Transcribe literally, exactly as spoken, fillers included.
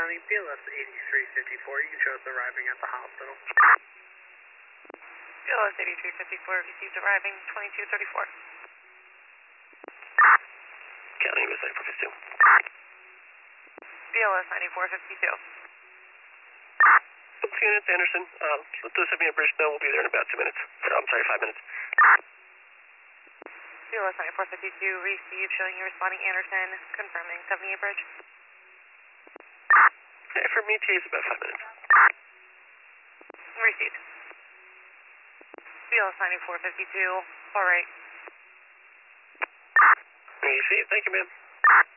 County, B L S eighty-three fifty-four. You can show us arriving at the hospital. B L S eighty-three fifty-four received arriving twenty-two thirty-four. County, U S ninety-four fifty-two. B L S ninety-four fifty-two. Units, Anderson. Um, let the Sabina Bridge know we'll be there in about two minutes. Or, I'm sorry, five minutes. B L S ninety-four fifty-two received, showing you responding Anderson, confirming seventy-eight Bridge. Yeah, for me, T is about five minutes. Received. B L S ninety-four fifty-two, all right. Received, thank you, ma'am.